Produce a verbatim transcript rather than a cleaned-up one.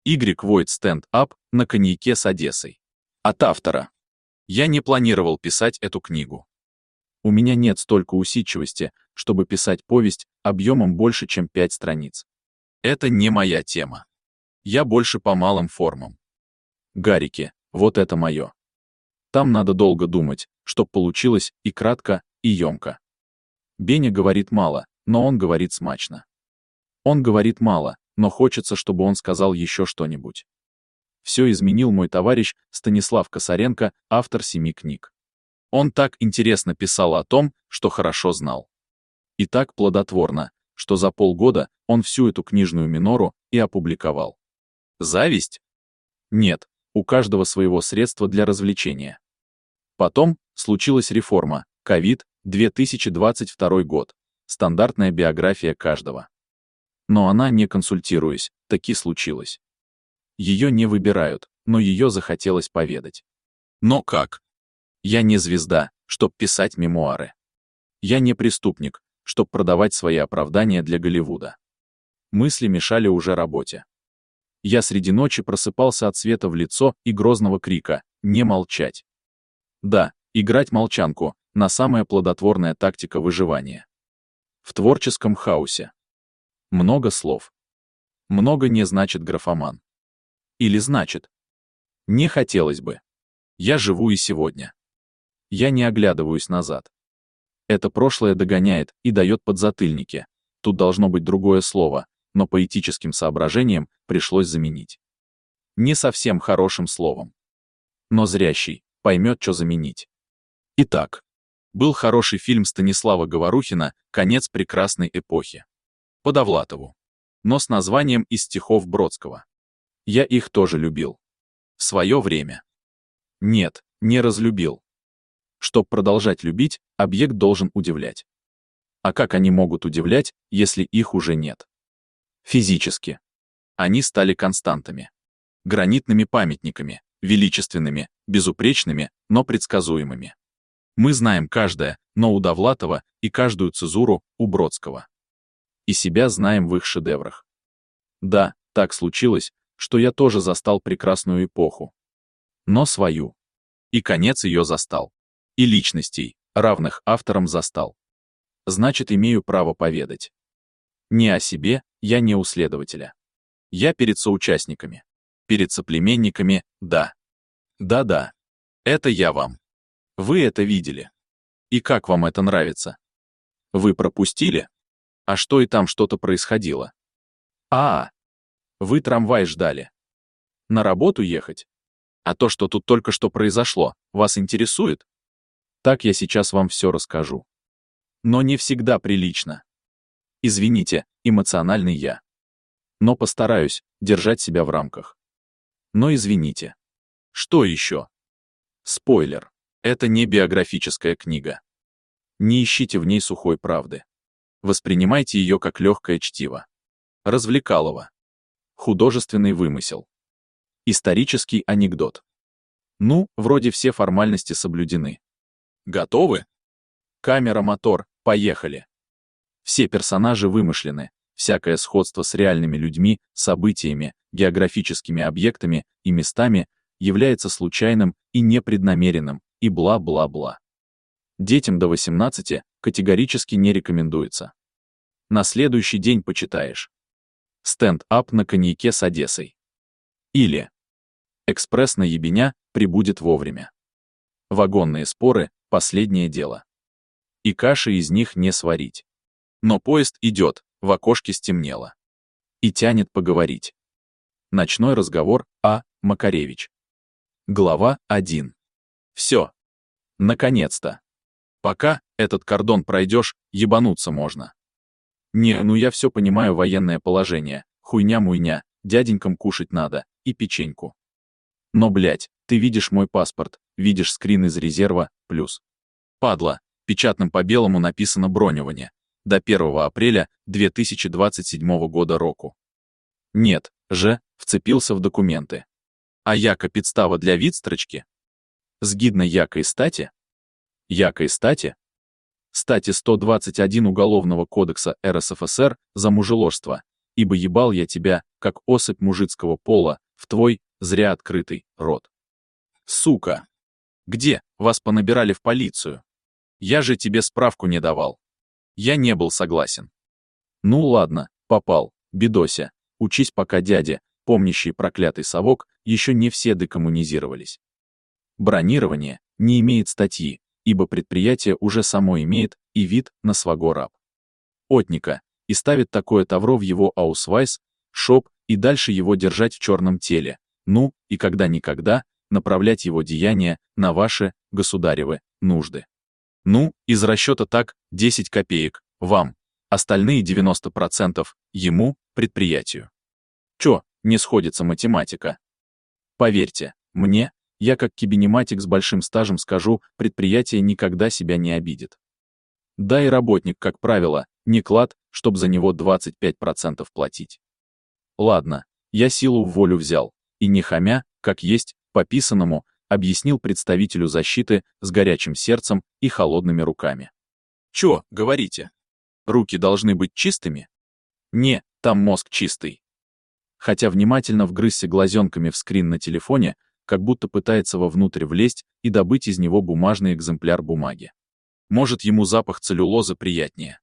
Y Void Stand-Up на коньяке с Одессой. От автора. Я не планировал писать эту книгу. У меня нет столько усидчивости, чтобы писать повесть объемом больше, чем пять страниц. Это не моя тема. Я больше по малым формам. Гарики, вот это мое. Там надо долго думать, чтоб получилось и кратко, и емко. Беня говорит мало, но он говорит смачно. Он говорит мало, но хочется, чтобы он сказал еще что-нибудь. Все изменил мой товарищ Станислав Косаренко, автор семи книг. Он так интересно писал о том, что хорошо знал. И так плодотворно, что за полгода он всю эту книжную минору и опубликовал. Зависть? Нет, у каждого своего средства для развлечения. Потом случилась реформа, ковид, две тысячи двадцать второй год, стандартная биография каждого. Но она, не консультируясь, таки случилась. Ее не выбирают, но ее захотелось поведать. Но как? Я не звезда, чтоб писать мемуары. Я не преступник, чтоб продавать свои оправдания для Голливуда. Мысли мешали уже работе. Я среди ночи просыпался от света в лицо и грозного крика «Не молчать!». Да, играть молчанку — на самая плодотворная тактика выживания. В творческом хаосе. Много слов. Много не значит графоман. Или значит? Не хотелось бы. Я живу и сегодня. Я не оглядываюсь назад. Это прошлое догоняет и дает подзатыльники. Тут должно быть другое слово, но по этическим соображениям пришлось заменить. Не совсем хорошим словом. Но зрящий поймет, что заменить. Итак, был хороший фильм Станислава Говорухина «Конец прекрасной эпохи». По Довлатову. Но с названием из стихов Бродского. Я их тоже любил. В свое время. Нет, не разлюбил. Чтоб продолжать любить, объект должен удивлять. А как они могут удивлять, если их уже нет? Физически. Они стали константами. Гранитными памятниками, величественными, безупречными, но предсказуемыми. Мы знаем каждое, но у Довлатова, и каждую цезуру у Бродского. И себя знаем в их шедеврах. Да, так случилось, что я тоже застал прекрасную эпоху. Но свою. И конец ее застал. И личностей, равных авторам, застал. Значит, имею право поведать. Не о себе, я не у следователя. Я перед соучастниками. Перед соплеменниками, да. Да-да. Это я вам. Вы это видели. И как вам это нравится? Вы пропустили? А что и там что-то происходило? А, вы трамвай ждали. На работу ехать? А то, что тут только что произошло, вас интересует? Так я сейчас вам все расскажу. Но не всегда прилично. Извините, эмоциональный я. Но постараюсь держать себя в рамках. Но извините. Что еще? Спойлер. Это не биографическая книга. Не ищите в ней сухой правды. Воспринимайте ее как легкое чтиво. Развлекалово. Художественный вымысел. Исторический анекдот. Ну, вроде все формальности соблюдены. Готовы? Камера, мотор, поехали. Все персонажи вымышлены, всякое сходство с реальными людьми, событиями, географическими объектами и местами является случайным и непреднамеренным, и бла-бла-бла. Детям до восемнадцати категорически не рекомендуется. На следующий день почитаешь. Стенд-ап на коньяке с Одессой. Или экспресс на ебеня прибудет вовремя. Вагонные споры — последнее дело. И каши из них не сварить. Но поезд идет, в окошке стемнело. И тянет поговорить. Ночной разговор А. Макаревич. Глава один. Все. Наконец-то. Пока этот кордон пройдешь, ебануться можно. Не, ну я все понимаю, военное положение, хуйня-муйня, дяденькам кушать надо, и печеньку. Но, блядь, ты видишь мой паспорт, видишь скрин из резерва, плюс. Падла, печатным по белому написано бронирование. До первого апреля две тысячи двадцать седьмого года року. Нет, же, вцепился в документы. А яко підстава для відстрочки? Згідно якої статі? Якої статі? Статьи сто двадцать один Уголовного кодекса РСФСР за мужеложство ибо ебал я тебя, как особь мужицкого пола, в твой, зря открытый, рот. Сука! Где, вас понабирали в полицию? Я же тебе справку не давал. Я не был согласен. Ну ладно, попал, бедося, учись пока, дядя, помнящий проклятый совок, еще не все декоммунизировались. Бронирование не имеет статьи, ибо предприятие уже само имеет и вид на свого раб. Отника, и ставит такое тавро в его аусвайс, шоп, и дальше его держать в черном теле, ну, и когда-никогда направлять его деяния на ваши, государевы, нужды. Ну, из расчета так, десять копеек, вам, остальные девяносто процентов, ему, предприятию. Чё, не сходится математика? Поверьте, мне, я как кибинематик с большим стажем скажу, предприятие никогда себя не обидит. Да и работник, как правило, не клад, чтоб за него двадцать пять процентов платить. Ладно, я силу в волю взял, и не хамя, как есть, по писанному, объяснил представителю защиты с горячим сердцем и холодными руками. Чё, говорите? Руки должны быть чистыми? Не, там мозг чистый. Хотя внимательно вгрызся глазенками в скрин на телефоне, как будто пытается вовнутрь влезть и добыть из него бумажный экземпляр бумаги. Может, ему запах целлюлозы приятнее.